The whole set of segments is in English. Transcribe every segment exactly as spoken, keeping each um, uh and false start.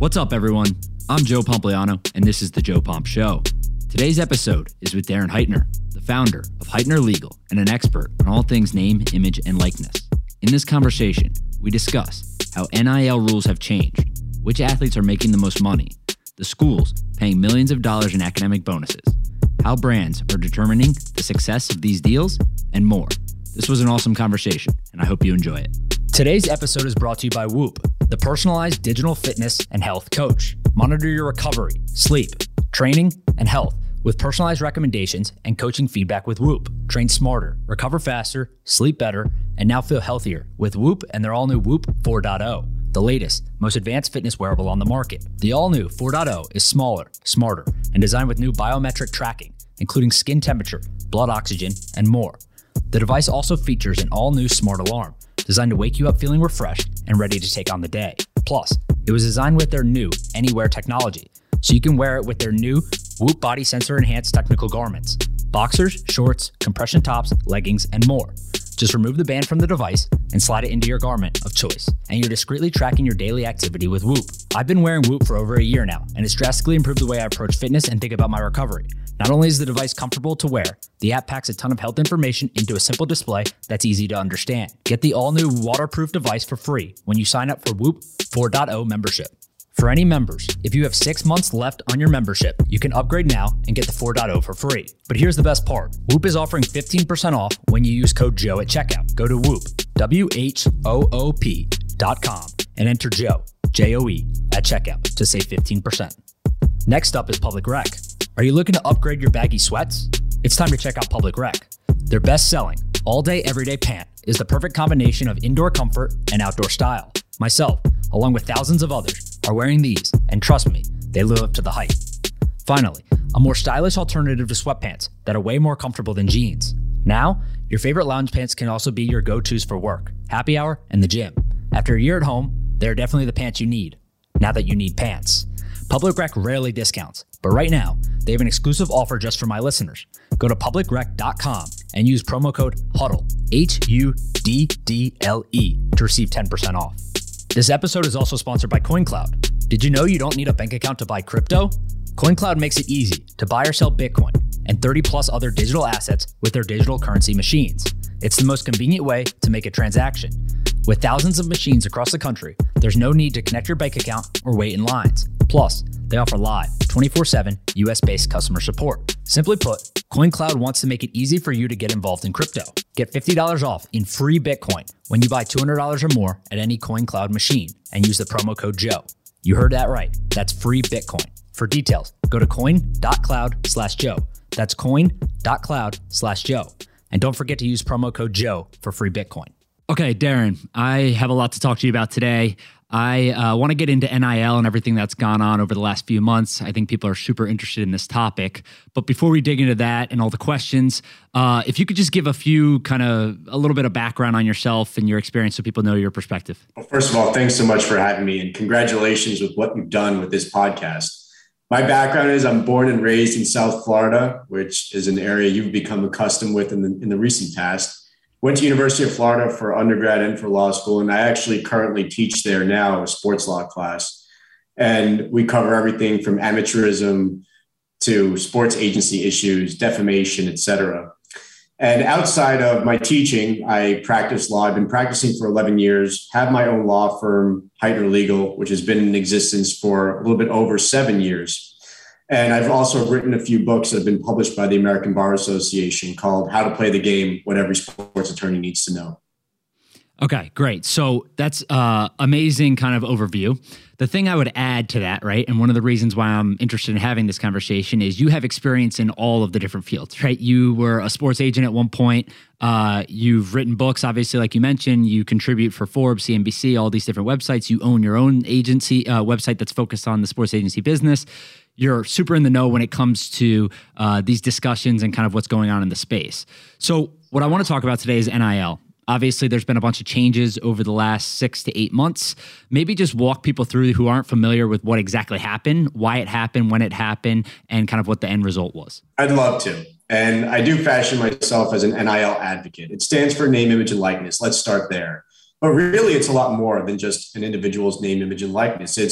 What's up, everyone? I'm Joe Pompliano, and this is The Joe Pomp Show. Today's episode is with Darren Heitner, the founder of Heitner Legal and an expert on all things name, image, and likeness. In this conversation, we discuss how N I L rules have changed, which athletes are making the most money, the schools paying millions of dollars in academic bonuses, how brands are determining the success of these deals, and more. This was an awesome conversation, and I hope you enjoy it. Today's episode is brought to you by Whoop, the personalized digital fitness and health coach. Monitor your recovery, sleep, training, and health with personalized recommendations and coaching feedback with Whoop. Train smarter, recover faster, sleep better, and now feel healthier with Whoop and their all-new Whoop four point oh, the latest, most advanced fitness wearable on the market. The all-new four point oh is smaller, smarter, and designed with new biometric tracking, including skin temperature, blood oxygen, and more. The device also features an all-new smart alarm, designed to wake you up feeling refreshed and ready to take on the day. Plus, it was designed with their new Anywhere technology, so you can wear it with their new Whoop body sensor enhanced technical garments, boxers, shorts, compression tops, leggings, and more. Just remove the band from the device and slide it into your garment of choice, and you're discreetly tracking your daily activity with Whoop. I've been wearing Whoop for over a year now, and it's drastically improved the way I approach fitness and think about my recovery. Not only is the device comfortable to wear, the app packs a ton of health information into a simple display that's easy to understand. Get the all-new waterproof device for free when you sign up for Whoop four point oh membership. For any members, if you have six months left on your membership, you can upgrade now and get the four point oh for free. But here's the best part. Whoop is offering fifteen percent off when you use code Joe at checkout. Go to Whoop, W H O O P dot com and enter Joe, J O E, at checkout to save fifteen percent. Next up is Public Rec. Are you looking to upgrade your baggy sweats? It's time to check out Public Rec. Their best-selling, all-day, everyday pant is the perfect combination of indoor comfort and outdoor style. Myself, along with thousands of others, are wearing these, and trust me, they live up to the hype. Finally, a more stylish alternative to sweatpants that are way more comfortable than jeans. Now, your favorite lounge pants can also be your go-tos for work, happy hour, and the gym. After a year at home, they're definitely the pants you need, now that you need pants. Public Rec rarely discounts, but right now, they have an exclusive offer just for my listeners. Go to public rec dot com and use promo code HUDDLE, H U D D L E, to receive ten percent off. This episode is also sponsored by CoinCloud. Did you know you don't need a bank account to buy crypto? CoinCloud makes it easy to buy or sell Bitcoin and thirty plus other digital assets with their digital currency machines. It's the most convenient way to make a transaction. With thousands of machines across the country, there's no need to connect your bank account or wait in lines. Plus, they offer live, twenty-four seven U S-based customer support. Simply put, CoinCloud wants to make it easy for you to get involved in crypto. Get fifty dollars off in free Bitcoin when you buy two hundred dollars or more at any CoinCloud machine and use the promo code Joe. You heard that right. That's free Bitcoin. For details, go to coin.cloud slash Joe. That's coin.cloud slash Joe. And don't forget to use promo code Joe for free Bitcoin. Okay, Darren, I have a lot to talk to you about today. I uh, want to get into N I L and everything that's gone on over the last few months. I think people are super interested in this topic. But before we dig into that and all the questions, uh, if you could just give a few kind of a little bit of background on yourself and your experience so people know your perspective. Well, first of all, thanks so much for having me and congratulations with what you've done with this podcast. My background is I'm born and raised in South Florida, which is an area you've become accustomed with in the, in the recent past. Went to University of Florida for undergrad and for law school, and I actually currently teach there now a sports law class. And we cover everything from amateurism to sports agency issues, defamation, et cetera. And outside of my teaching, I practice law. I've been practicing for eleven years, have my own law firm, Heitner Legal, which has been in existence for a little bit over seven years. And I've also written a few books that have been published by the American Bar Association called How to Play the Game, What Every Sports Attorney Needs to Know. Okay, great. So that's uh amazing kind of overview. The thing I would add to that, right, and one of the reasons why I'm interested in having this conversation is you have experience in all of the different fields, right? You were a sports agent at one point. Uh, you've written books, obviously, like you mentioned. You contribute for Forbes, C N B C, all these different websites. You own your own agency uh, website that's focused on the sports agency business. You're super in the know when it comes to uh, these discussions and kind of what's going on in the space. So what I want to talk about today is N I L. Obviously, there's been a bunch of changes over the last six to eight months. Maybe just walk people through who aren't familiar with what exactly happened, why it happened, when it happened, and kind of what the end result was. I'd love to. And I do fashion myself as an N I L advocate. It stands for name, image, and likeness. Let's start there. But really, it's a lot more than just an individual's name, image, and likeness. It's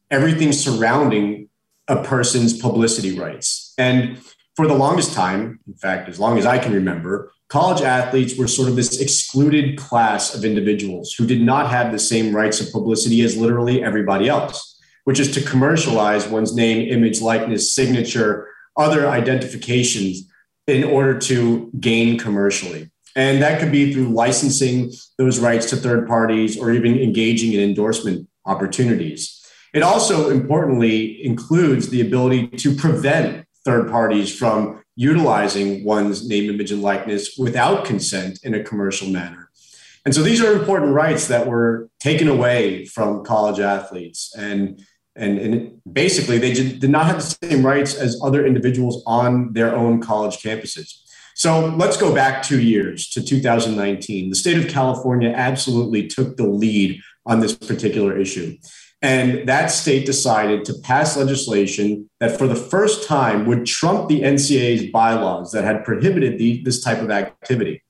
everything surrounding a person's publicity rights. And for the longest time, in fact, as long as I can remember, college athletes were sort of this excluded class of individuals who did not have the same rights of publicity as literally everybody else, which is to commercialize one's name, image, likeness, signature, other identifications in order to gain commercially. And that could be through licensing those rights to third parties or even engaging in endorsement opportunities. It also importantly includes the ability to prevent third parties from utilizing one's name, image, and likeness without consent in a commercial manner. And so these are important rights that were taken away from college athletes. And, and, and basically, they did, did not have the same rights as other individuals on their own college campuses. So let's go back two years to two thousand nineteen. The state of California absolutely took the lead on this particular issue. And that state decided to pass legislation that for the first time would trump the N C A A's bylaws that had prohibited the, this type of activity.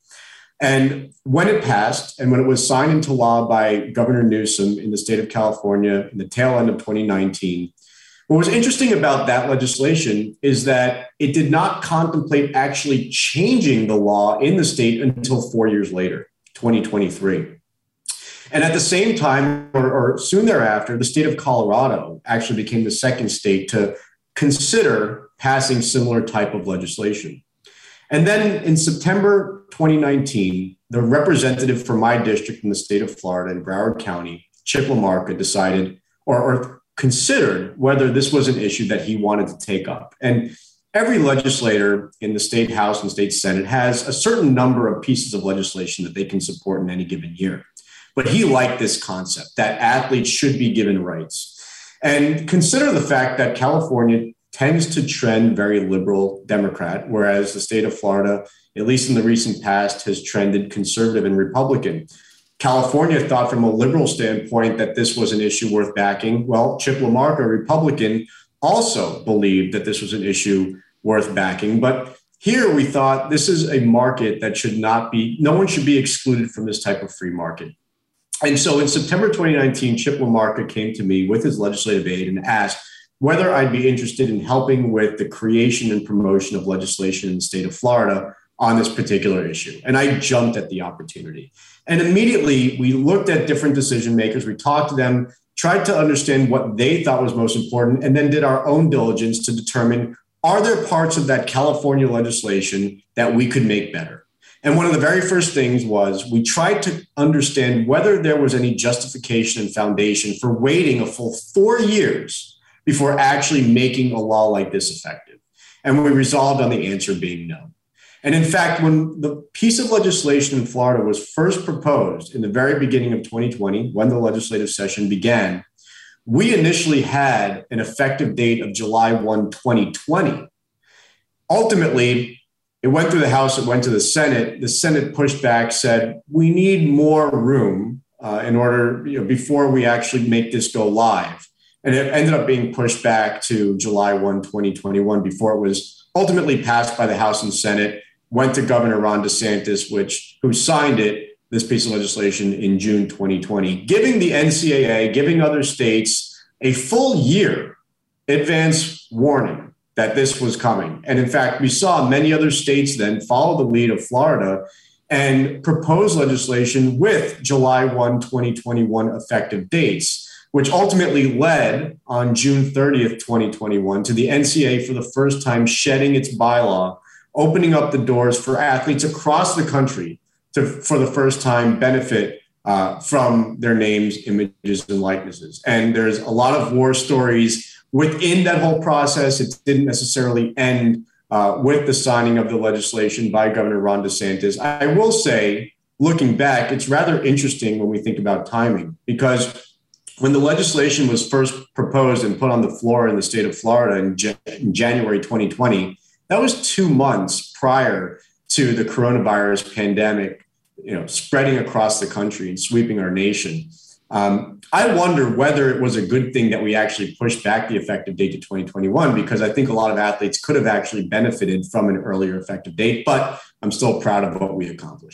And when it passed and when it was signed into law by Governor Newsom in the state of California in the tail end of twenty nineteen, what was interesting about that legislation is that it did not contemplate actually changing the law in the state until four years later, twenty twenty-three. And at the same time, or, or soon thereafter, the state of Colorado actually became the second state to consider passing similar type of legislation. And then in September twenty nineteen, the representative for my district in the state of Florida in Broward County, Chip LaMarca, decided or, or considered whether this was an issue that he wanted to take up. And every legislator in the state House and state Senate has a certain number of pieces of legislation that they can support in any given year. But he liked this concept that athletes should be given rights. And consider the fact that California tends to trend very liberal Democrat, whereas the state of Florida, at least in the recent past, has trended conservative and Republican. California thought from a liberal standpoint that this was an issue worth backing. Well, Chip LaMarca, a Republican, also believed that this was an issue worth backing. But here we thought this is a market that should not be, no one should be excluded from this type of free market. And so in September twenty nineteen, Chip LaMarca came to me with his legislative aide and asked whether I'd be interested in helping with the creation and promotion of legislation in the state of Florida on this particular issue. And I jumped at the opportunity. And immediately we looked at different decision makers. We talked to them, tried to understand what they thought was most important, and then did our own diligence to determine, are there parts of that California legislation that we could make better? And one of the very first things was we tried to understand whether there was any justification and foundation for waiting a full four years before actually making a law like this effective. And we resolved on the answer being no. And in fact, when the piece of legislation in Florida was first proposed in the very beginning of twenty twenty, when the legislative session began, we initially had an effective date of July first, twenty twenty. Ultimately, it went through the House, it went to the Senate. The Senate pushed back, said, we need more room uh, in order, you know, before we actually make this go live. And it ended up being pushed back to July first, twenty twenty-one before it was ultimately passed by the House and Senate, went to Governor Ron DeSantis, which who signed it, this piece of legislation, in June twenty twenty, giving the N C A A, giving other states a full year advance warning that this was coming. And in fact, we saw many other states then follow the lead of Florida and propose legislation with July first, twenty twenty-one effective dates, which ultimately led on June thirtieth, twenty twenty-one, to the N C A A for the first time shedding its bylaw, opening up the doors for athletes across the country to, for the first time, benefit uh, from their names, images, and likenesses. And there's a lot of war stories within that whole process. It didn't necessarily end uh, with the signing of the legislation by Governor Ron DeSantis. I will say, looking back, it's rather interesting when we think about timing, because when the legislation was first proposed and put on the floor in the state of Florida in, J- in January twenty twenty, that was two months prior to the coronavirus pandemic, you know, spreading across the country and sweeping our nation. Um, I wonder whether it was a good thing that we actually pushed back the effective date to twenty twenty-one, because I think a lot of athletes could have actually benefited from an earlier effective date, but I'm still proud of what we accomplished.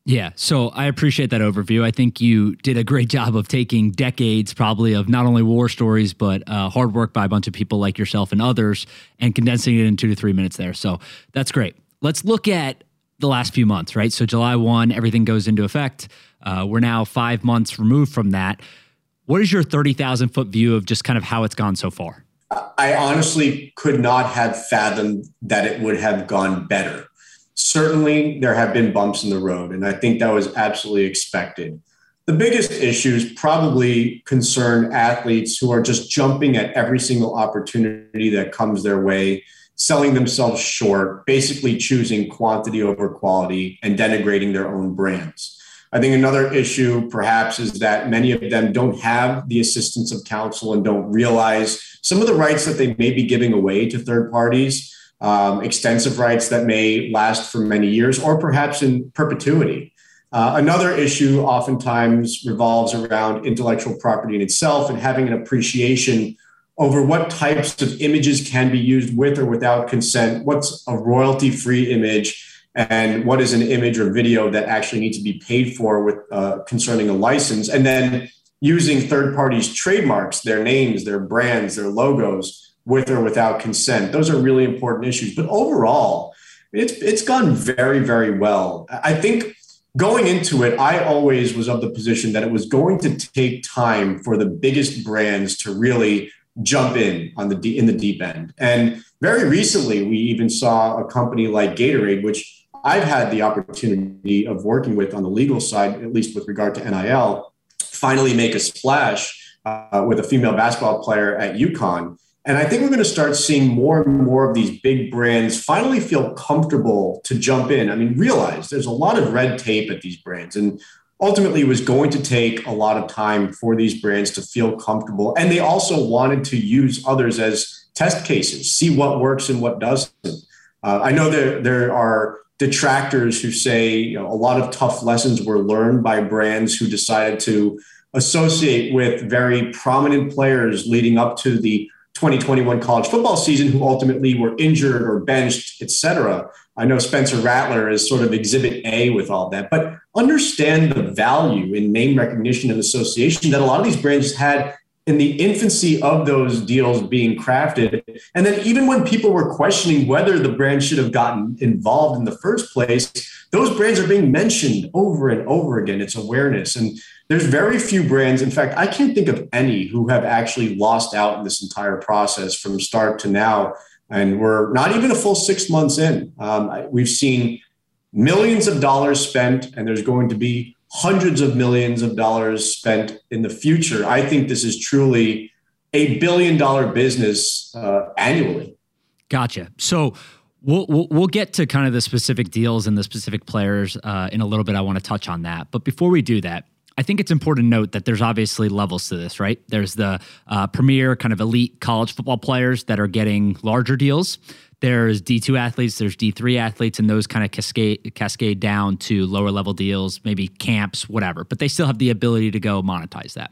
Yeah, so I appreciate that overview. I think you did a great job of taking decades probably of not only war stories, but uh, hard work by a bunch of people like yourself and others and condensing it in two to three minutes there. So that's great. Let's look at the last few months, right? So July first, everything goes into effect. Uh, we're now five months removed from that. What is your thirty thousand foot view of just kind of how it's gone so far? I honestly could not have fathomed that it would have gone better. Certainly, there have been bumps in the road, and I think that was absolutely expected. The biggest issues probably concern athletes who are just jumping at every single opportunity that comes their way, selling themselves short, basically choosing quantity over quality and denigrating their own brands. I think another issue perhaps is that many of them don't have the assistance of counsel and don't realize some of the rights that they may be giving away to third parties, um, extensive rights that may last for many years or perhaps in perpetuity. Uh, another issue oftentimes revolves around intellectual property in itself and having an appreciation over what types of images can be used with or without consent, what's a royalty-free image, and what is an image or video that actually needs to be paid for with uh, concerning a license, and then using third parties' trademarks, their names, their brands, their logos, with or without consent. Those are really important issues. But overall, it's it's gone very, very well. I think going into it, I always was of the position that it was going to take time for the biggest brands to really jump in on the de- in the deep end. And very recently, we even saw a company like Gatorade, which I've had the opportunity of working with on the legal side, at least with regard to N I L, finally make a splash uh, with a female basketball player at UConn. And I think we're going to start seeing more and more of these big brands finally feel comfortable to jump in. I mean, realize there's a lot of red tape at these brands. And ultimately, it was going to take a lot of time for these brands to feel comfortable. And they also wanted to use others as test cases, see what works and what doesn't. Uh, I know there, there are detractors who say, you know, a lot of tough lessons were learned by brands who decided to associate with very prominent players leading up to the twenty twenty-one college football season who ultimately were injured or benched, et cetera. I know Spencer Rattler is sort of exhibit A with all that, but understand the value in name recognition and association that a lot of these brands had in the infancy of those deals being crafted. And then even when people were questioning whether the brand should have gotten involved in the first place, those brands are being mentioned over and over again. It's awareness. And there's very few brands, in fact, I can't think of any who have actually lost out in this entire process from start to now. And we're not even a full six months in. Um, we've seen millions of dollars spent, and there's going to be hundreds of millions of dollars spent in the future. I think this is truly a billion dollar business uh, annually. Gotcha. So we'll, we'll we'll get to kind of the specific deals and the specific players uh, in a little bit. I want to touch on that. But before we do that, I think it's important to note that there's obviously levels to this, right? There's the uh, premier kind of elite college football players that are getting larger deals. There's D two athletes, there's D three athletes, and those kind of cascade cascade down to lower level deals, maybe camps, whatever. But they still have the ability to go monetize that.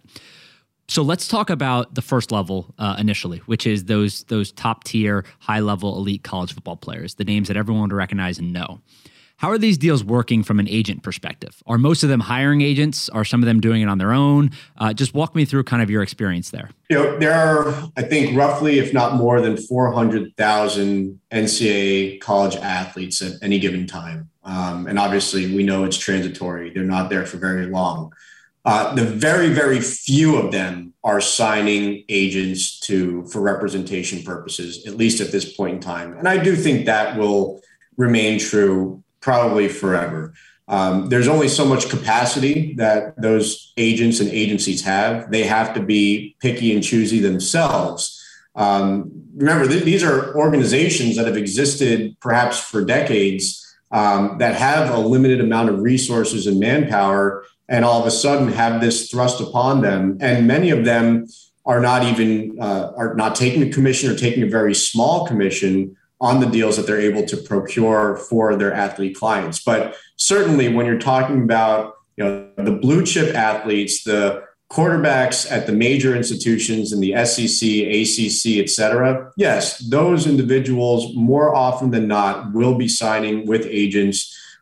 So let's talk about the first level uh, initially, which is those those top tier, high level elite college football players, the names that everyone would recognize and know. How are these deals working from an agent perspective? Are most of them hiring agents? Are some of them doing it on their own? Uh, just walk me through kind of your experience there. You know, there are, I think, roughly, if not more than four hundred thousand N C double A college athletes at any given time. Um, and obviously, we know it's transitory. They're not there for very long. Uh, the very, very few of them are signing agents to for representation purposes, at least at this point in time. And I do think that will remain true probably forever. Um, there's only so much capacity that those agents and agencies have. They have to be picky and choosy themselves. Um, remember, th- these are organizations that have existed perhaps for decades um, that have a limited amount of resources and manpower, and all of a sudden have this thrust upon them. And many of them are not even uh, are not taking a commission or taking a very small commission on the deals that they're able to procure for their athlete clients. But certainly when you're talking about, you know, the blue chip athletes, the quarterbacks at the major institutions in the S E C, A C C, et cetera, yes, those individuals more often than not will be signing with agents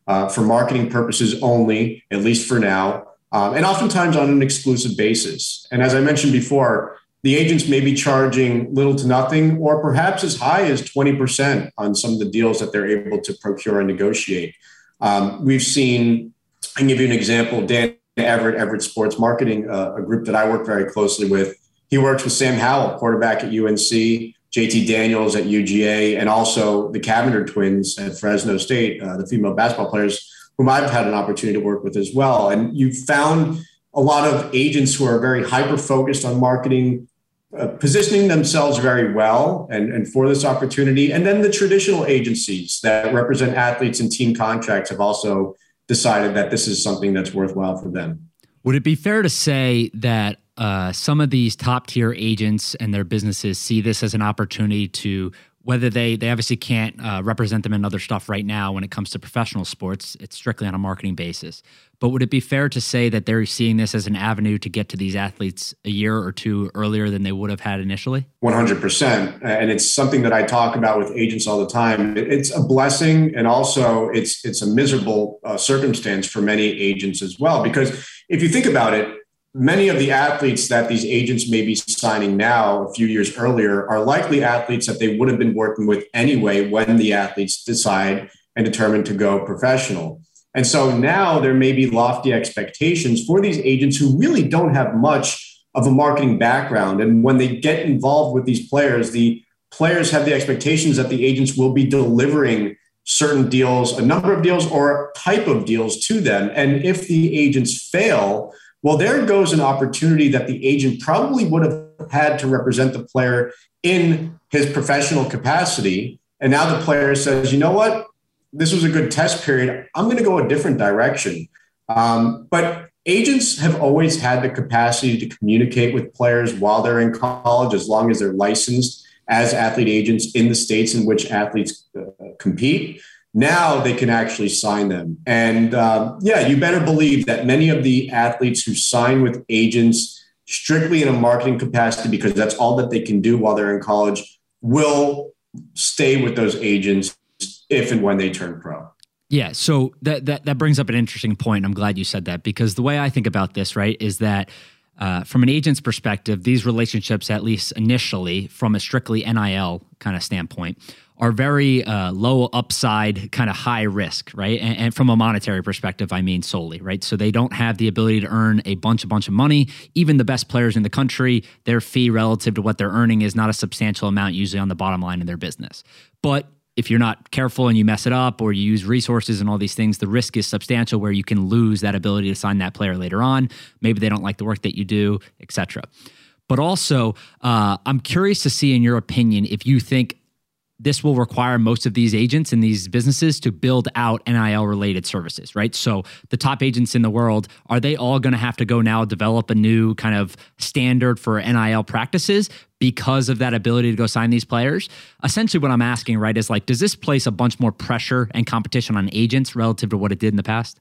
uh, for marketing purposes only, at least for now, um, and oftentimes on an exclusive basis. And as I mentioned before, the agents may be charging little to nothing, or perhaps as high as twenty percent on some of the deals that they're able to procure and negotiate. Um, we've seen, I can give you an example, Dan Everett, Everett Sports Marketing, uh, a group that I work very closely with. He works with Sam Howell, quarterback at U N C, J T Daniels at U G A, and also the Cavender twins at Fresno State, uh, the female basketball players, whom I've had an opportunity to work with as well. And you've found a lot of agents who are very hyper-focused on marketing, uh, positioning themselves very well and, and for this opportunity. And then the traditional agencies that represent athletes and team contracts have also decided that this is something that's worthwhile for them. Would it be fair to say that uh, some of these top tier agents and their businesses see this as an opportunity to, whether they they obviously can't uh, represent them in other stuff right now when it comes to professional sports, it's strictly on a marketing basis. But would it be fair to say that they're seeing this as an avenue to get to these athletes a year or two earlier than they would have had initially? one hundred percent. And it's something that I talk about with agents all the time. It's a blessing, and also it's it's a miserable uh, circumstance for many agents as well. Because if you think about it, many of the athletes that these agents may be signing now a few years earlier are likely athletes that they would have been working with anyway when the athletes decide and determine to go professional. And so now there may be lofty expectations for these agents who really don't have much of a marketing background. And when they get involved with these players, the players have the expectations that the agents will be delivering certain deals, a number of deals or a type of deals to them. And if the agents fail, well, there goes an opportunity that the agent probably would have had to represent the player in his professional capacity. And now the player says, you know what? This was a good test period. I'm going to go a different direction. Um, but agents have always had the capacity to communicate with players while they're in college, as long as they're licensed as athlete agents in the states in which athletes uh, compete. Now they can actually sign them. And uh, yeah, you better believe that many of the athletes who sign with agents strictly in a marketing capacity, because that's all that they can do while they're in college, will stay with those agents if and when they turn pro. Yeah, so that that that brings up an interesting point. I'm glad you said that, because the way I think about this, right, is that uh, from an agent's perspective, these relationships, at least initially, from a strictly N I L kind of standpoint, are very uh, low upside, kind of high risk, right? And, and from a monetary perspective, I mean solely, right? So they don't have the ability to earn a bunch, a bunch of money. Even the best players in the country, their fee relative to what they're earning is not a substantial amount usually on the bottom line of their business. But if you're not careful and you mess it up, or you use resources and all these things, the risk is substantial where you can lose that ability to sign that player later on. Maybe they don't like the work that you do, et cetera. But also, uh, I'm curious to see, in your opinion, if you think this will require most of these agents and these businesses to build out N I L related services, right? So the top agents in the world, are they all going to have to go now develop a new kind of standard for N I L practices because of that ability to go sign these players? Essentially what I'm asking, right, is like, does this place a bunch more pressure and competition on agents relative to what it did in the past?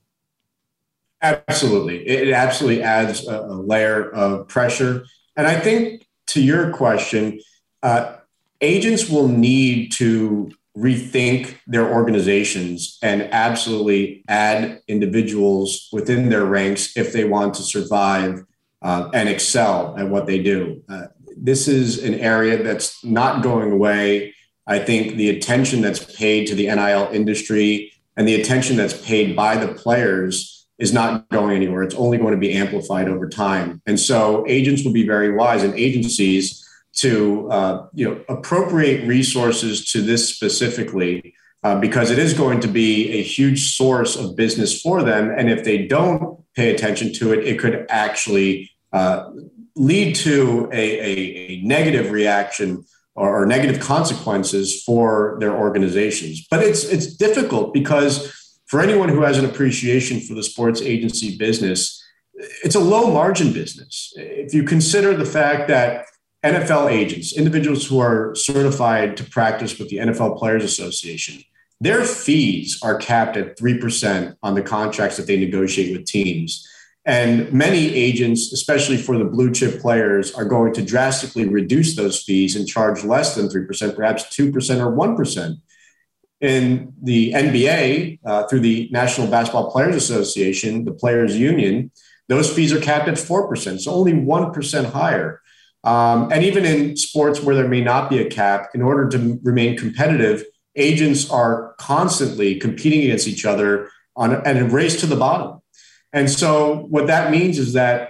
Absolutely. It absolutely adds a, a layer of pressure. And I think, to your question, uh, agents will need to rethink their organizations and absolutely add individuals within their ranks if they want to survive uh, and excel at what they do. Uh, this is an area that's not going away. I think the attention that's paid to the N I L industry and the attention that's paid by the players is not going anywhere. It's only going to be amplified over time. And so agents will be very wise, and agencies to uh, you know appropriate resources to this specifically, uh, because it is going to be a huge source of business for them. And if they don't pay attention to it, it could actually uh, lead to a, a, a negative reaction or, or negative consequences for their organizations. But it's it's difficult, because for anyone who has an appreciation for the sports agency business, it's a low margin business. If you consider the fact that N F L agents, individuals who are certified to practice with the N F L Players Association, their fees are capped at three percent on the contracts that they negotiate with teams. And many agents, especially for the blue chip players, are going to drastically reduce those fees and charge less than three percent, perhaps two percent or one percent. In the N B A, uh, through the National Basketball Players Association, the Players Union, those fees are capped at four percent, so only one percent higher. Um, and even in sports where there may not be a cap, in order to remain competitive, agents are constantly competing against each other on a, and a race to the bottom. And so what that means is that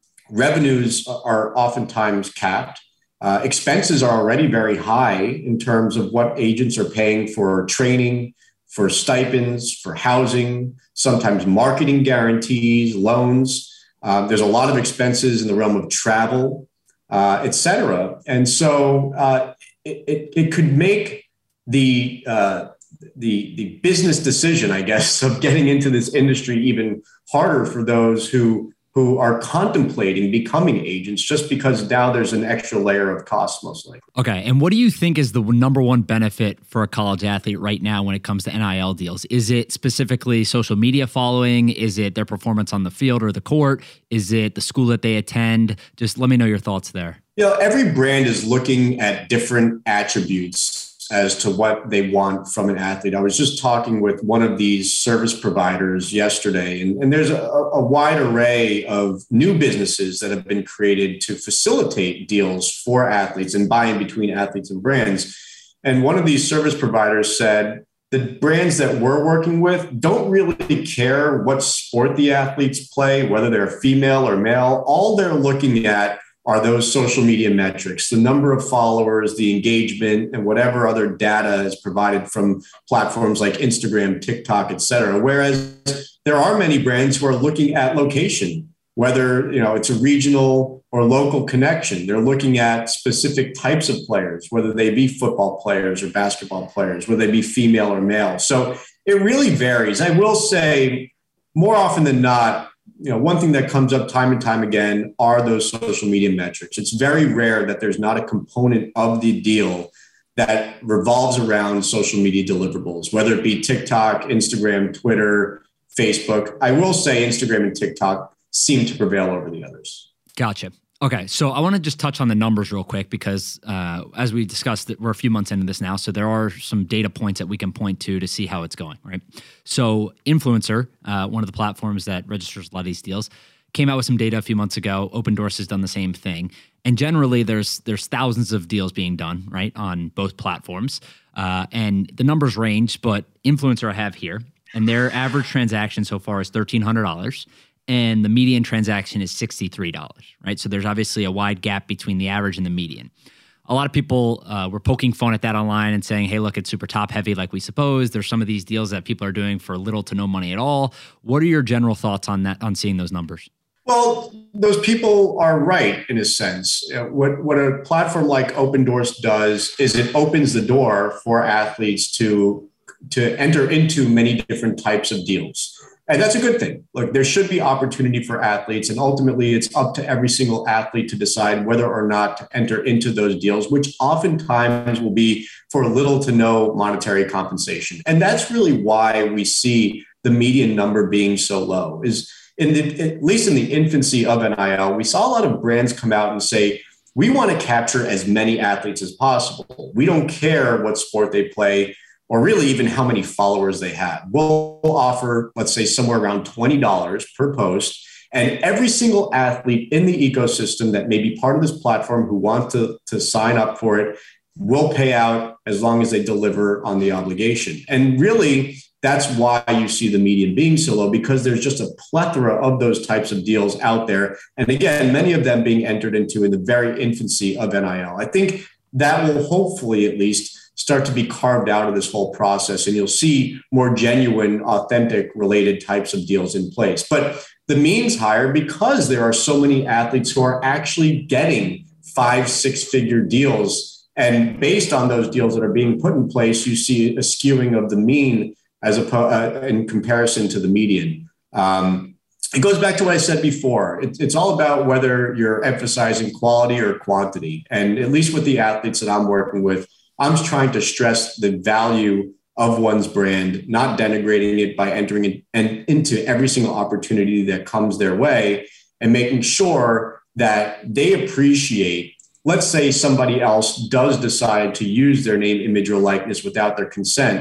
revenues are oftentimes capped. Uh, expenses are already very high in terms of what agents are paying for training, for stipends, for housing, sometimes marketing guarantees, loans. Uh, there's a lot of expenses in the realm of travel, uh, et cetera. And so uh, it, it, it could make the, uh, the, the business decision, I guess, of getting into this industry even harder for those who who are contemplating becoming agents, just because now there's an extra layer of cost, most likely. Okay. And what do you think is the number one benefit for a college athlete right now when it comes to N I L deals? Is it specifically social media following? Is it their performance on the field or the court? Is it the school that they attend? Just let me know your thoughts there. You know, every brand is looking at different attributes as to what they want from an athlete. I was just talking with one of these service providers yesterday, and, and there's a, a wide array of new businesses that have been created to facilitate deals for athletes and buy-in between athletes and brands. And one of these service providers said, the brands that we're working with don't really care what sport the athletes play, whether they're female or male. All they're looking at are those social media metrics, the number of followers, the engagement, and whatever other data is provided from platforms like Instagram, TikTok, et cetera. Whereas there are many brands who are looking at location, whether you know it's a regional or local connection. They're looking at specific types of players, whether they be football players or basketball players, whether they be female or male. So it really varies. I will say more often than not, you know, one thing that comes up time and time again are those social media metrics. It's very rare that there's not a component of the deal that revolves around social media deliverables, whether it be TikTok, Instagram, Twitter, Facebook. I will say Instagram and TikTok seem to prevail over the others. Gotcha. Okay, so I want to just touch on the numbers real quick because uh, as we discussed, we're a few months into this now, so there are some data points that we can point to to see how it's going, right? So Influencer, uh, one of the platforms that registers a lot of these deals, came out with some data a few months ago. Opendoors has done the same thing. And generally, there's there's thousands of deals being done, right, on both platforms. Uh, and the numbers range, but Influencer I have here, and their average transaction so far is thirteen hundred dollars. And the median transaction is sixty-three dollars, right? So there's obviously a wide gap between the average and the median. A lot of people uh, were poking fun at that online and saying, hey, look, it's super top heavy like we suppose. There's some of these deals that people are doing for little to no money at all. What are your general thoughts on that, on seeing those numbers? Well, those people are right in a sense. What, what a platform like Opendoors does is it opens the door for athletes to, to enter into many different types of deals. And that's a good thing. Look, there should be opportunity for athletes, and ultimately it's up to every single athlete to decide whether or not to enter into those deals, which oftentimes will be for little to no monetary compensation. And that's really why we see the median number being so low. Is in the, at least in the infancy of N I L, we saw a lot of brands come out and say, we want to capture as many athletes as possible. We don't care what sport they play, or really even how many followers they have. We'll offer, let's say, somewhere around twenty dollars per post. And every single athlete in the ecosystem that may be part of this platform who want to, to sign up for it will pay out as long as they deliver on the obligation. And really, that's why you see the median being so low, because there's just a plethora of those types of deals out there. And again, many of them being entered into in the very infancy of N I L. I think that will hopefully at least start to be carved out of this whole process, and you'll see more genuine, authentic related types of deals in place. But the mean's higher because there are so many athletes who are actually getting five, six figure deals. And based on those deals that are being put in place, you see a skewing of the mean as a, uh, in comparison to the median. Um, it goes back to what I said before. It, it's all about whether you're emphasizing quality or quantity. And at least with the athletes that I'm working with, I'm trying to stress the value of one's brand, not denigrating it by entering in, and into every single opportunity that comes their way, and making sure that they appreciate, let's say somebody else does decide to use their name, image, or likeness without their consent.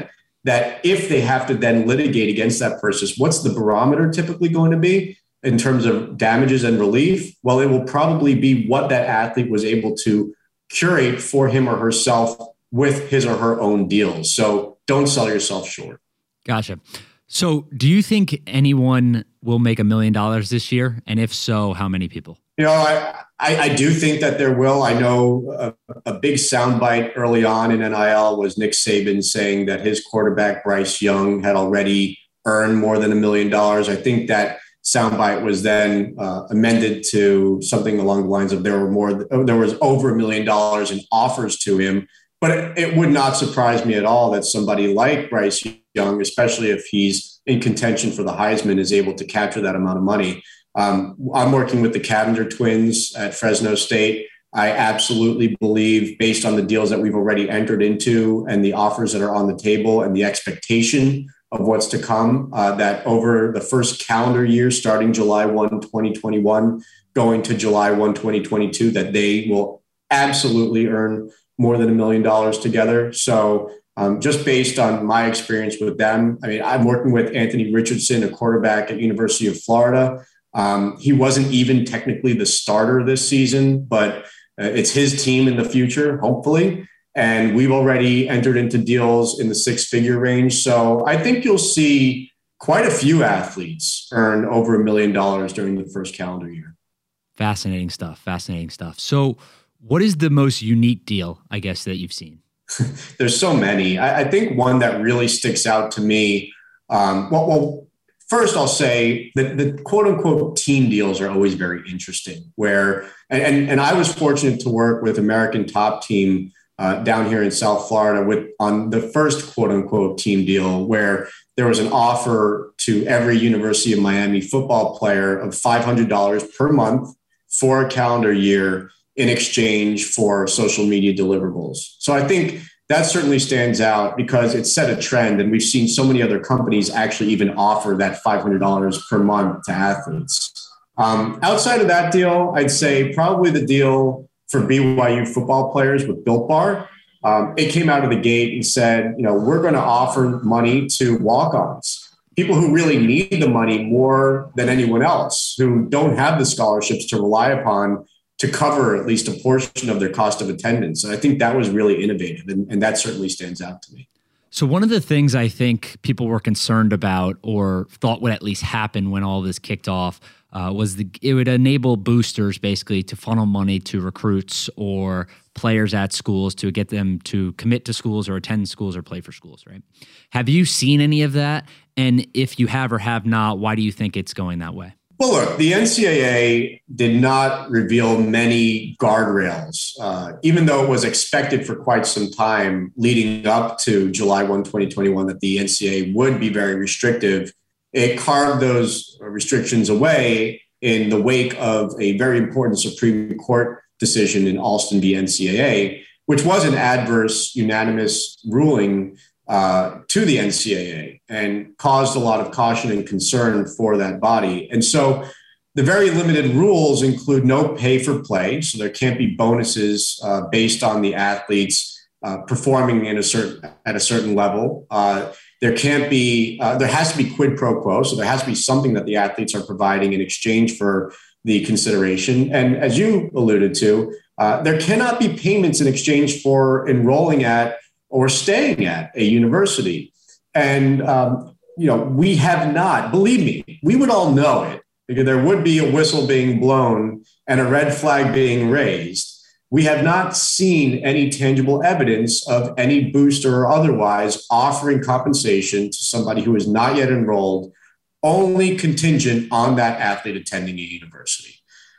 that if they have to then litigate against that person, what's the barometer typically going to be in terms of damages and relief? Well, it will probably be what that athlete was able to curate for him or herself with his or her own deals. So don't sell yourself short. Gotcha. So do you think anyone will make a million dollars this year? And if so, how many people? You know, I, I, I do think that there will. I know a, a big soundbite early on in N I L was Nick Saban saying that his quarterback, Bryce Young, had already earned more than a million dollars. I think that soundbite was then uh, amended to something along the lines of there were more, there was over a million dollars in offers to him. But it, it would not surprise me at all that somebody like Bryce Young, especially if he's in contention for the Heisman, is able to capture that amount of money. Um, I'm working with the Cavender twins at Fresno State. I absolutely believe, based on the deals that we've already entered into and the offers that are on the table and the expectation of what's to come, uh, that over the first calendar year, starting July first, twenty twenty-one, going to July first, twenty twenty-two, that they will absolutely earn more than a million dollars together. So um, just based on my experience with them, I mean, I'm working with Anthony Richardson, a quarterback at University of Florida. Um, he wasn't even technically the starter this season, but uh, it's his team in the future, hopefully. And we've already entered into deals in the six-figure range. So I think you'll see quite a few athletes earn over a million dollars during the first calendar year. Fascinating stuff. Fascinating stuff. So what is the most unique deal, I guess, that you've seen? There's so many. I, I think one that really sticks out to me, um, well, well, first, I'll say that the quote unquote team deals are always very interesting where, and, and I was fortunate to work with American Top Team uh, down here in South Florida with on the first quote unquote team deal where there was an offer to every University of Miami football player of five hundred dollars per month for a calendar year in exchange for social media deliverables. So I think that certainly stands out because it set a trend, and we've seen so many other companies actually even offer that five hundred dollars per month to athletes. Um, outside of that deal, I'd say probably the deal for B Y U football players with Built Bar. Um, it came out of the gate and said, you know, we're going to offer money to walk-ons, people who really need the money more than anyone else, who don't have the scholarships to rely upon to cover at least a portion of their cost of attendance. And I think that was really innovative, and, and that certainly stands out to me. So one of the things I think people were concerned about or thought would at least happen when all this kicked off uh, was the, it would enable boosters basically to funnel money to recruits or players at schools to get them to commit to schools or attend schools or play for schools, right? Have you seen any of that? And if you have or have not, why do you think it's going that way? Well, look, the N C double A did not reveal many guardrails, uh, even though it was expected for quite some time leading up to July first, twenty twenty-one, that the N C double A would be very restrictive. It carved those restrictions away in the wake of a very important Supreme Court decision in Alston v. N C double A, which was an adverse unanimous ruling uh, to the N C double A and caused a lot of caution and concern for that body. And so the very limited rules include no pay for play. So there can't be bonuses uh, based on the athletes uh, performing in a certain at a certain level. Uh, there can't be, uh, there has to be quid pro quo. So there has to be something that the athletes are providing in exchange for the consideration. And as you alluded to, uh, there cannot be payments in exchange for enrolling at or staying at a university. And, um, you know, we have not, believe me, we would all know it because there would be a whistle being blown and a red flag being raised. We have not seen any tangible evidence of any booster or otherwise offering compensation to somebody who is not yet enrolled, only contingent on that athlete attending a university.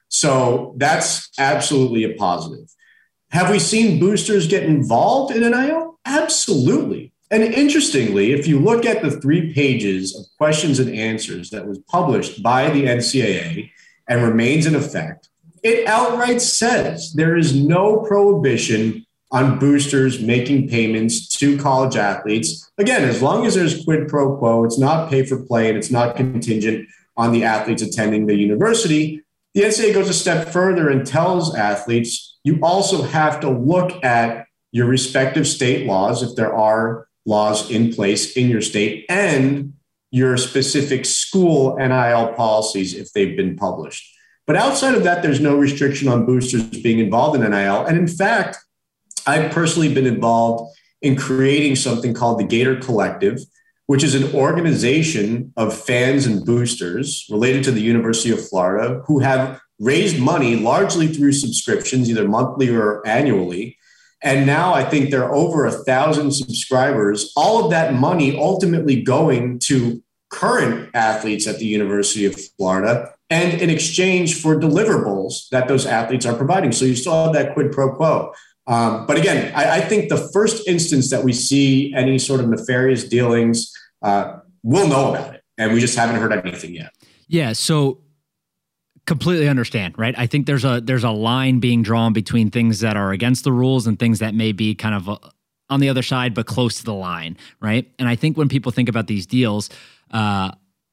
So that's absolutely a positive. Have we seen boosters get involved in N I L? Absolutely. And interestingly, if you look at the three pages of questions and answers that was published by the N C double A and remains in effect, it outright says there is no prohibition on boosters making payments to college athletes. Again, as long as there's quid pro quo, it's not pay for play, and it's not contingent on the athletes attending the university. The N C double A goes a step further and tells athletes, you also have to look at your respective state laws, if there are, laws in place in your state and your specific school N I L policies if they've been published. But outside of that, there's no restriction on boosters being involved in N I L. And in fact, I've personally been involved in creating something called the Gator Collective, which is an organization of fans and boosters related to the University of Florida who have raised money largely through subscriptions, either monthly or annually. And now I think there are over a thousand subscribers, all of that money ultimately going to current athletes at the University of Florida and in exchange for deliverables that those athletes are providing. So you still have that quid pro quo. Um, but again, I, I think the first instance that we see any sort of nefarious dealings, uh, we'll know about it. And we just haven't heard anything yet. Yeah. So completely understand, right? I think there's a there's a line being drawn between things that are against the rules and things that may be kind of uh, on the other side, but close to the line, right? And I think when people think about these deals, uh,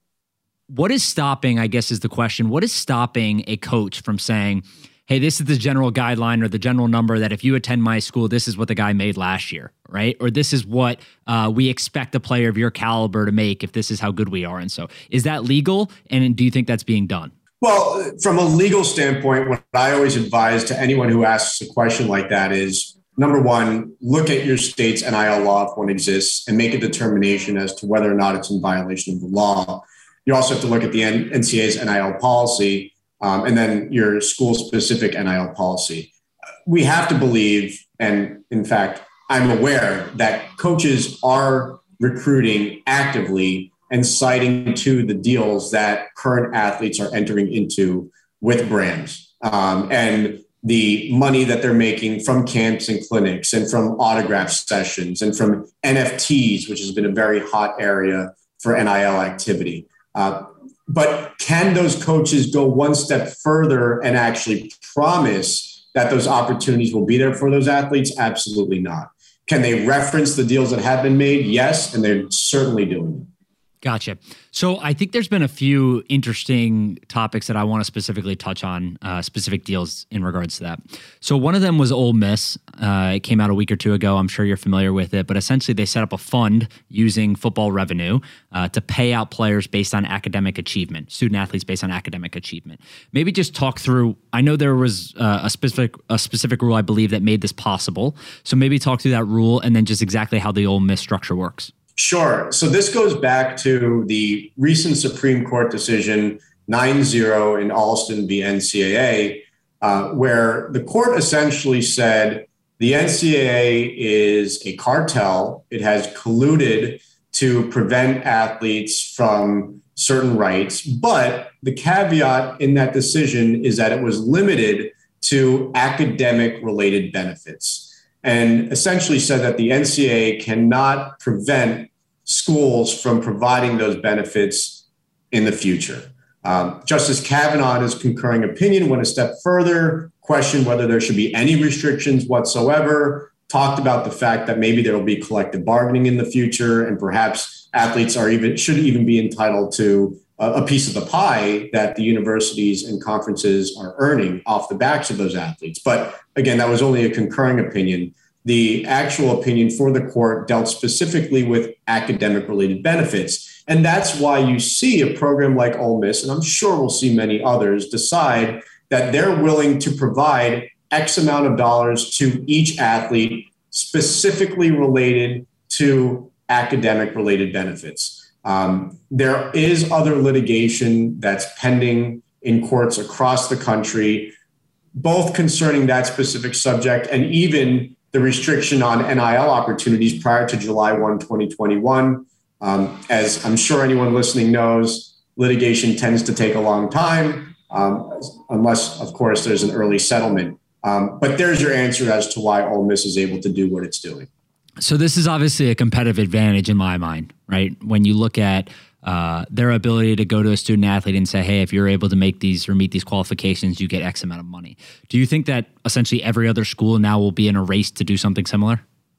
what is stopping, I guess is the question, what is stopping a coach from saying, hey, this is the general guideline or the general number that if you attend my school, this is what the guy made last year, right? Or this is what uh, we expect a player of your caliber to make if this is how good we are. And so is that legal? And do you think that's being done? Well, from a legal standpoint, what I always advise to anyone who asks a question like that is, number one, look at your state's N I L law if one exists and make a determination as to whether or not it's in violation of the law. You also have to look at the N C A A's N I L policy um, and then your school-specific N I L policy. We have to believe, and in fact, I'm aware that coaches are recruiting actively and citing to the deals that current athletes are entering into with brands um, and the money that they're making from camps and clinics and from autograph sessions and from N F Ts, which has been a very hot area for N I L activity. Uh, but can those coaches go one step further and actually promise that those opportunities will be there for those athletes? Absolutely not. Can they reference the deals that have been made? Yes, and they're certainly doing it. Gotcha. So I think there's been a few interesting topics that I want to specifically touch on, uh, specific deals in regards to that. So one of them was Ole Miss. Uh, it came out a week or two ago. I'm sure you're familiar with it, but essentially they set up a fund using football revenue uh, to pay out players based on academic achievement, student athletes based on academic achievement. Maybe just talk through, I know there was uh, a specific a specific rule, I believe, that made this possible. So maybe talk through that rule and then just exactly how the Ole Miss structure works. Sure. So this goes back to the recent Supreme Court decision nine zero in Alston v. N C A A, uh, where the court essentially said the N C A A is a cartel. It has colluded to prevent athletes from certain rights. But the caveat in that decision is that it was limited to academic related benefits, and essentially said that the N C A A cannot prevent schools from providing those benefits in the future. Um, Justice Kavanaugh, in his concurring opinion, went a step further, questioned whether there should be any restrictions whatsoever, talked about the fact that maybe there will be collective bargaining in the future, and perhaps athletes are even should even be entitled to a, a piece of the pie that the universities and conferences are earning off the backs of those athletes. But again, that was only a concurring opinion. The actual opinion for the court dealt specifically with academic related benefits. And that's why you see a program like Ole Miss, and I'm sure we'll see many others, decide that they're willing to provide X amount of dollars to each athlete specifically related to academic related benefits. Um, there is other litigation that's pending in courts across the country, both concerning that specific subject and even the restriction on N I L opportunities prior to July first, twenty twenty-one. Um, as I'm sure anyone listening knows, litigation tends to take a long time, um, unless, of course, there's an early settlement. Um, but there's your answer as to why Ole Miss is able to do what it's doing. So this is obviously a competitive advantage in my mind, right? When you look at uh, their ability to go to a student athlete and say, hey, if you're able to make these or meet these qualifications, you get X amount of money. Do you think that essentially every other school now will be in a race to do something similar?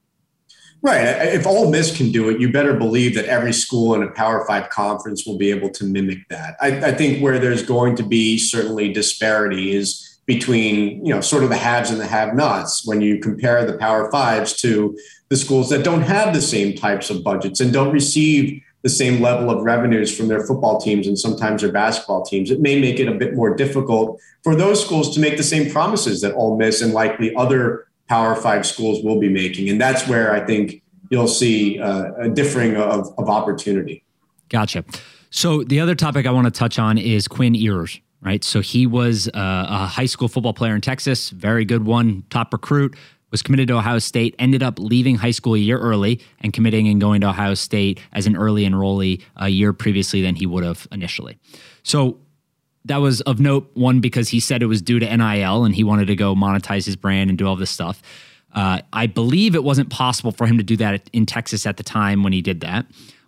Right. If Ole Miss can do it, you better believe that every school in a Power Five conference will be able to mimic that. I, I think where there's going to be certainly disparity is between, you know, sort of the haves and the have-nots when you compare the Power Fives to the schools that don't have the same types of budgets and don't receive the same level of revenues from their football teams and sometimes their basketball teams. It may make it a bit more difficult for those schools to make the same promises that Ole Miss and likely other Power Five schools will be making. And that's where I think you'll see uh, a differing of, of opportunity. Gotcha. So the other topic I want to touch on is Quinn Ewers, right? So he was uh, a high school football player in Texas, very good one, top recruit, was committed to Ohio State, ended up leaving high school a year early and committing and going to Ohio State as an early enrollee a year previously than he would have initially. So that was of note, one, because he said it was due to N I L and he wanted to go monetize his brand and do all this stuff. Uh, I believe it wasn't possible for him to do that in Texas at the time when he did that.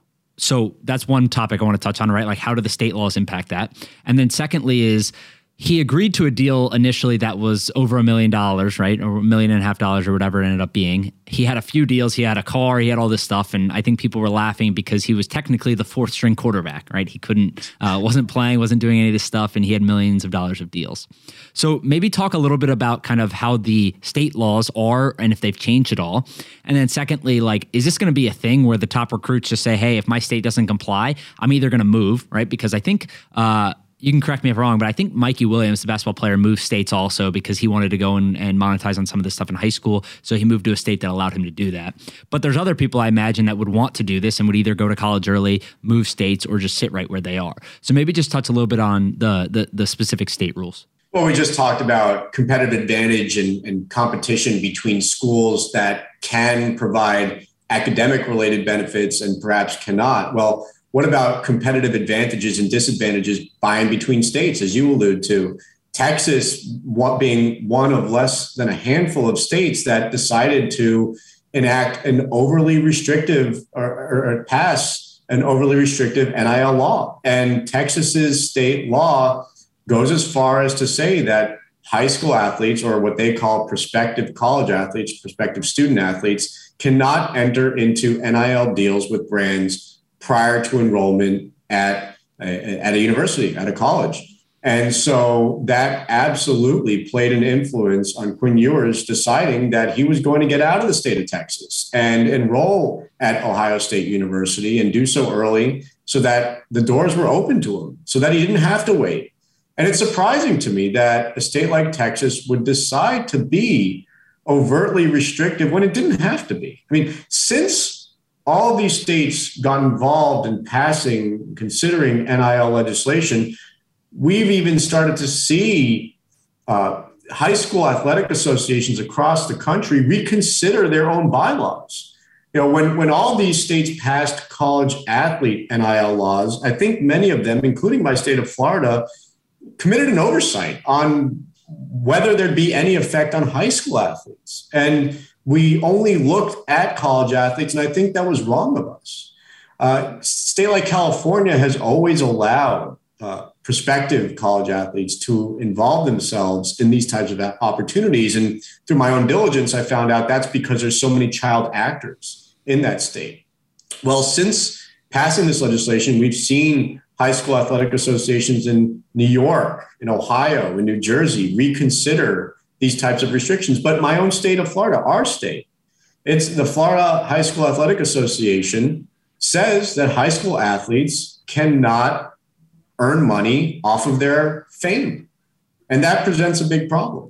So that's one topic I want to touch on, right? Like, how do the state laws impact that? And then secondly is he agreed to a deal initially that was over a million dollars, right? Or a million and a half dollars or whatever it ended up being. He had a few deals. He had a car. He had all this stuff. And I think people were laughing because he was technically the fourth string quarterback, right? He couldn't, uh, wasn't playing, wasn't doing any of this stuff. And he had millions of dollars of deals. So maybe talk a little bit about kind of how the state laws are and if they've changed at all. And then secondly, like, is this going to be a thing where the top recruits just say, hey, if my state doesn't comply, I'm either going to move, right? Because I think, uh, you can correct me if I'm wrong, but I think Mikey Williams, the basketball player, moved states also because he wanted to go and, and monetize on some of this stuff in high school. So he moved to a state that allowed him to do that. But there's other people I imagine that would want to do this and would either go to college early, move states, or just sit right where they are. So maybe just touch a little bit on the the, the specific state rules. Well, we just talked about competitive advantage and, and competition between schools that can provide academic-related benefits and perhaps cannot. Well, what about competitive advantages and disadvantages by and between states, as you allude to? Texas being one of less than a handful of states that decided to enact an overly restrictive or, or, or pass an overly restrictive N I L law. And Texas's state law goes as far as to say that high school athletes, or what they call prospective college athletes, prospective student athletes, cannot enter into N I L deals with brands prior to enrollment at a, at a university, at a college. And so that absolutely played an influence on Quinn Ewers deciding that he was going to get out of the state of Texas and enroll at Ohio State University and do so early so that the doors were open to him, so that he didn't have to wait. And it's surprising to me that a state like Texas would decide to be overtly restrictive when it didn't have to be. I mean, since all of these states got involved in passing, considering N I L legislation, we've even started to see uh, high school athletic associations across the country reconsider their own bylaws. You know, when, when all these states passed college athlete N I L laws, I think many of them, including my state of Florida, committed an oversight on whether there'd be any effect on high school athletes. And we only looked at college athletes, and I think that was wrong of us. Uh, state like California has always allowed uh, prospective college athletes to involve themselves in these types of opportunities. And through my own diligence, I found out that's because there's so many child actors in that state. Well, since passing this legislation, we've seen high school athletic associations in New York, in Ohio, in New Jersey reconsider these types of restrictions. But my own state of Florida, our state, it's the Florida High School Athletic Association says that high school athletes cannot earn money off of their fame. And that presents a big problem.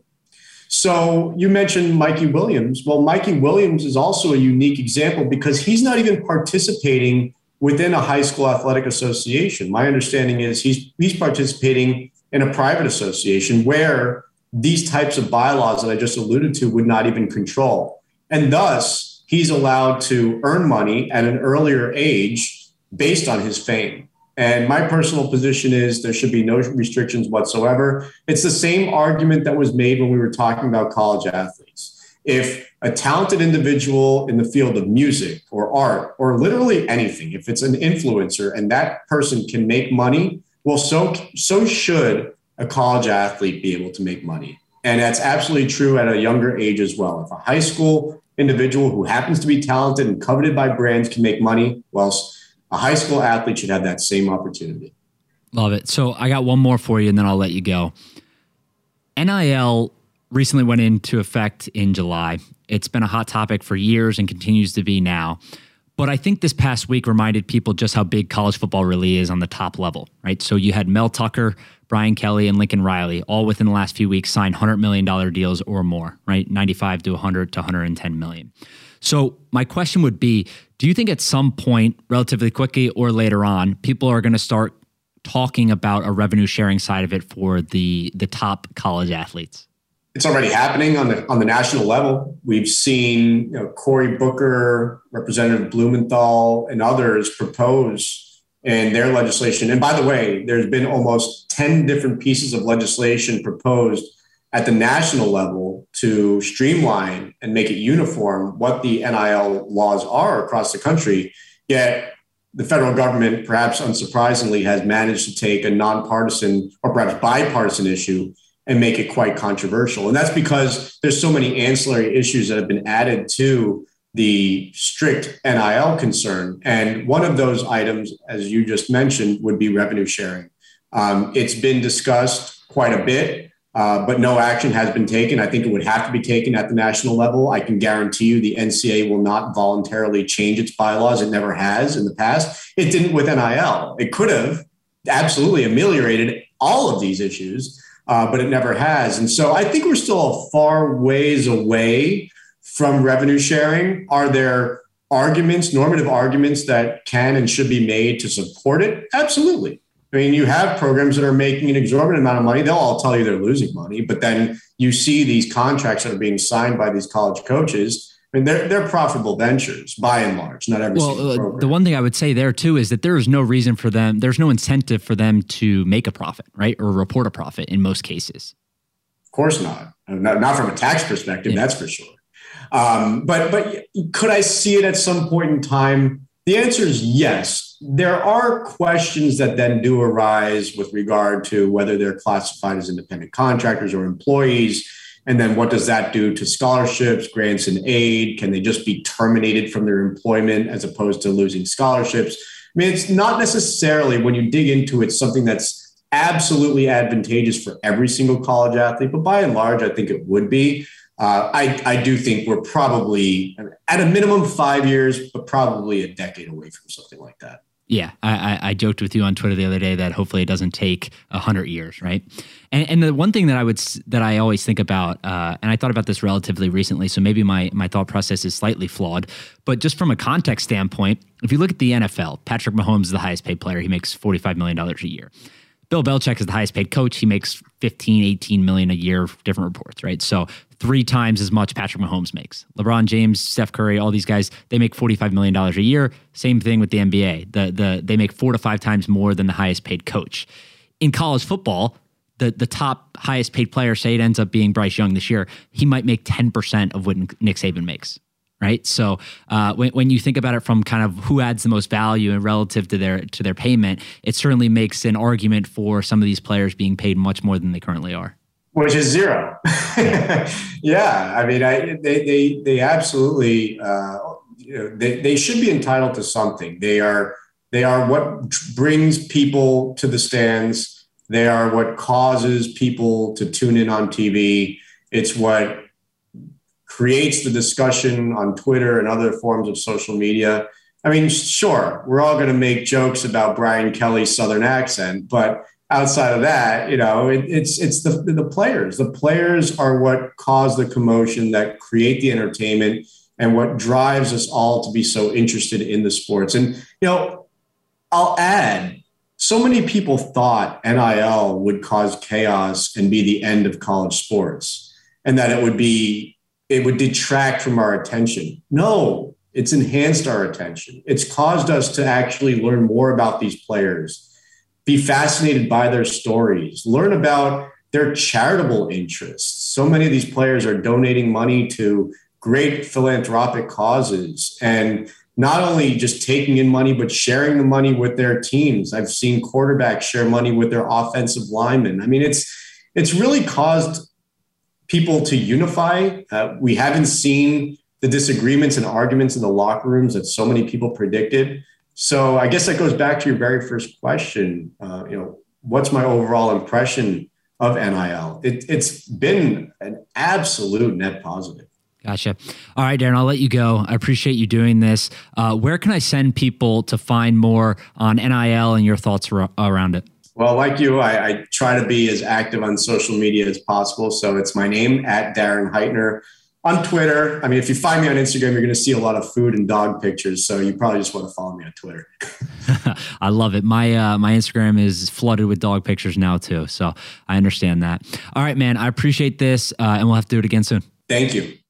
So you mentioned Mikey Williams. Well, Mikey Williams is also a unique example because he's not even participating within a high school athletic association. My understanding is he's he's participating in a private association where these types of bylaws that I just alluded to would not even control. And thus, he's allowed to earn money at an earlier age based on his fame. And my personal position is there should be no restrictions whatsoever. It's the same argument that was made when we were talking about college athletes. If a talented individual in the field of music or art or literally anything, if it's an influencer and that person can make money, well, so so should a college athlete be able to make money. And that's absolutely true at a younger age as well. If a high school individual who happens to be talented and coveted by brands can make money, well, a high school athlete should have that same opportunity. Love it. So I got one more for you and then I'll let you go. N I L recently went into effect in July. It's been a hot topic for years and continues to be now. But I think this past week reminded people just how big college football really is on the top level, right? So you had Mel Tucker, Brian Kelly, and Lincoln Riley all within the last few weeks sign one hundred million dollars deals or more, right? ninety-five to one hundred to one hundred ten million. So my question would be, do you think at some point, relatively quickly or later on, people are going to start talking about a revenue sharing side of it for the the top college athletes? It's already happening on the on the national level. We've seen, you know, Cory Booker, Representative Blumenthal, and others propose in their legislation. And by the way, there's been almost ten different pieces of legislation proposed at the national level to streamline and make it uniform what the N I L laws are across the country. Yet the federal government, perhaps unsurprisingly, has managed to take a nonpartisan or perhaps bipartisan issue and make it quite controversial. And that's because there's so many ancillary issues that have been added to the strict N I L concern. And one of those items, as you just mentioned, would be revenue sharing. Um, it's been discussed quite a bit, uh, but no action has been taken. I think it would have to be taken at the national level. I can guarantee you the N C A A will not voluntarily change its bylaws. It never has in the past. It didn't with N I L. It could have absolutely ameliorated all of these issues, Uh, but it never has. And so I think we're still a far ways away from revenue sharing. Are there arguments, normative arguments that can and should be made to support it? Absolutely. I mean, you have programs that are making an exorbitant amount of money. They'll all tell you they're losing money, but then you see these contracts that are being signed by these college coaches. I mean, they're, they're profitable ventures by and large, not every well, single program. Uh, the one thing I would say there too is that there is no reason for them, there's no incentive for them to make a profit, right? Or report a profit in most cases. Of course not. Not, not from a tax perspective, yeah. That's for sure. Um, but, but could I see it at some point in time? The answer is yes. There are questions that then do arise with regard to whether they're classified as independent contractors or employees. And then what does that do to scholarships, grants, and aid? Can they just be terminated from their employment as opposed to losing scholarships? I mean, it's not necessarily, when you dig into it, something that's absolutely advantageous for every single college athlete. But by and large, I think it would be. Uh, I, I do think we're probably at a minimum five years, but probably a decade away from something like that. Yeah, I, I, I joked with you on Twitter the other day that hopefully it doesn't take a hundred years, right? And, and the one thing that I would that I always think about, uh, and I thought about this relatively recently, so maybe my my thought process is slightly flawed, but just from a context standpoint, if you look at the N F L, Patrick Mahomes is the highest paid player; he makes forty-five million dollars a year. Bill Belichick is the highest paid coach; he makes fifteen, eighteen million a year. Different reports, right? So three times as much Patrick Mahomes makes. LeBron James, Steph Curry, all these guys, they make forty-five million dollars a year. Same thing with the N B A. The the they make four to five times more than the highest paid coach. In college football, the the top highest paid player, say it ends up being Bryce Young this year, he might make ten percent of what Nick Saban makes. Right. So uh, when, when you think about it from kind of who adds the most value and relative to their to their payment, it certainly makes an argument for some of these players being paid much more than they currently are. Which is zero. Yeah. I mean, I, they, they, they absolutely, uh, you know, they, they should be entitled to something. They are, they are what brings people to the stands. They are what causes people to tune in on T V. It's what creates the discussion on Twitter and other forms of social media. I mean, sure, we're all going to make jokes about Brian Kelly's Southern accent, but outside of that, you know, it, it's it's the the players. The players are what cause the commotion, that create the entertainment, and what drives us all to be so interested in the sports. And, you know, I'll add, so many people thought N I L would cause chaos and be the end of college sports, and that it would be it would detract from our attention. No, it's enhanced our attention. It's caused us to actually learn more about these players, be fascinated by their stories, learn about their charitable interests. So many of these players are donating money to great philanthropic causes, and not only just taking in money, but sharing the money with their teams. I've seen quarterbacks share money with their offensive linemen. I mean, it's it's really caused people to unify. Uh, we haven't seen the disagreements and arguments in the locker rooms that so many people predicted. So I guess that goes back to your very first question. Uh, you know, what's my overall impression of N I L. It, it's been an absolute net positive. Gotcha. All right, Darren, I'll let you go. I appreciate you doing this. Uh, where can I send people to find more on N I L and your thoughts ar- around it? Well, like you, I, I try to be as active on social media as possible. So it's my name at Darren Heitner on Twitter. I mean, if you find me on Instagram, you're going to see a lot of food and dog pictures. So you probably just want to follow me on Twitter. I love it. My uh, my Instagram is flooded with dog pictures now too. So I understand that. All right, man, I appreciate this. Uh, and we'll have to do it again soon. Thank you.